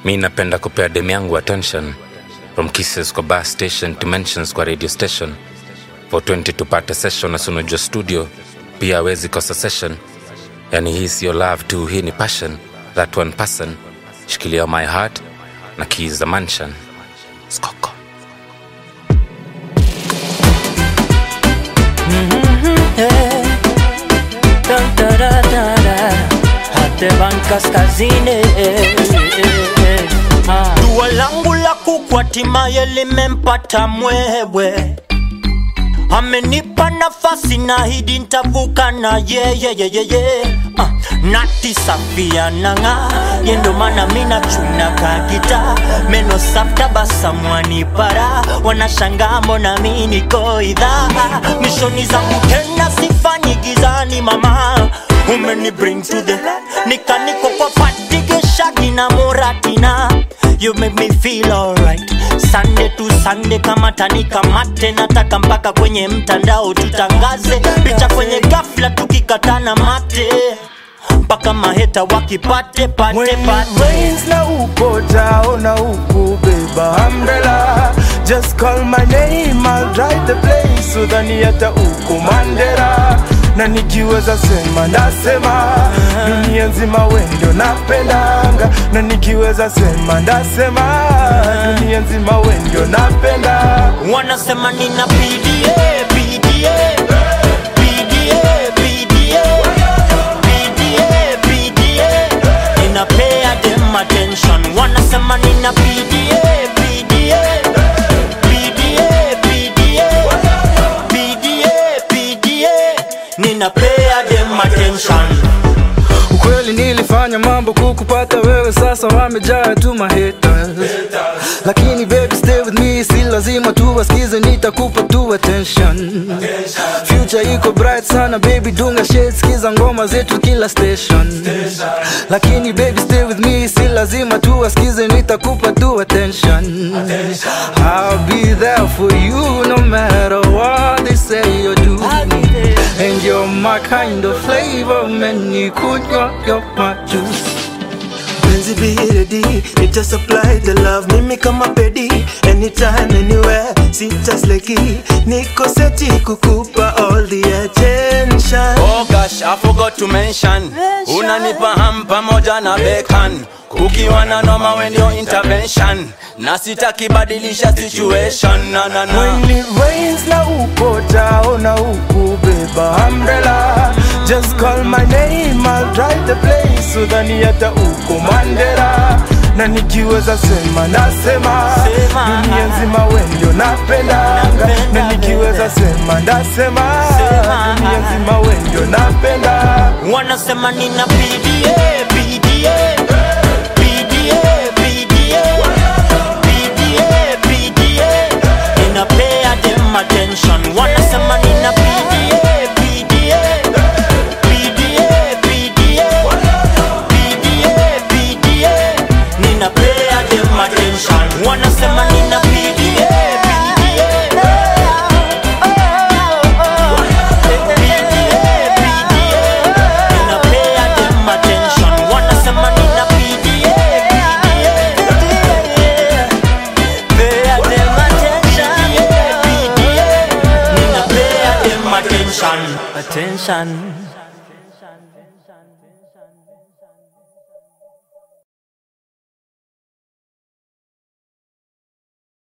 Mi napenda kupea demu yangu attention, from kisses kwa bar station to mentions kwa radio station. 420 tupate session, asunujua studio pia hawezi kosa session. Yani hii siyo love tu, hii ni passion. That one person, shikilia my heart na keys the mansion. Skoko. Van Kaskazini. Dua langu la kukwatimaye limempata mwewe, amenipa nafasi na hidi nitavuka na ye. Nati safia nanga yendo mana mina chuna kakita meno safta basa mwani para wanashanga mbona mini koidha mishoni za mutena sifanyi gizani mama umeni bring to the nikaniko kwa fatige shagi na moratina. You make me feel alright. Sunday to Sunday kama tanika mate nataka mpaka kwenye mtandao tutangaze picha kwenye ghafla tukikatana mate mpaka maheta wakipate pate. When it rains na uko down na uko beba umbrella, just call my name, I'll drive the place. Udhani hata uko Mandela, na nikiweza sema ndasema, dunia nzima wewe ndio napendanga. Na nikiweza sema ndasema, dunia nzima wewe ndio napenda. Wanasema nina PDA ninapea them attention. Wanasema nina PDA ninapea them attention. Ukweli nilifanya mambo kukupata wewe, sasa wamejaa tu mahaters. Lakini baby stay with me, si lazima tu wasikize, nitakupa tu attention. Future iko bright sana baby, dunga shades, sikiza ngoma zetu kila station. Lakini baby stay with me, si lazima tu wasikize, nitakupa tu attention. I'll be there for you no matter what they say or do. And you're my kind of flavor, man, you could you're my juice. Benzi be ready, nita supply the love, mimi kama pedi. Anytime, anywhere, sita sleki. Niko seti kukupa all the attention. Oh gosh, I forgot to mention, unanipa ham pamoja na bacon. Ukiwa na noma when your intervention, na sitaki badilisha situation, na. When it rains na uko down na uko beba umbrella, just call my name, I'll drive the place. Udhani hata uko Mandela, na nikiweza sema ndasema, dunia nzima wewe ndio napendanga. Na nikiweza sema ndasema, dunia nzima wewe ndio napenda. Wanasema nina PDA ninapea them attention. Wanasema nina PDA ninapea them attention. Wanasema nina PDA ninapea them attention. Wanasema nina attention.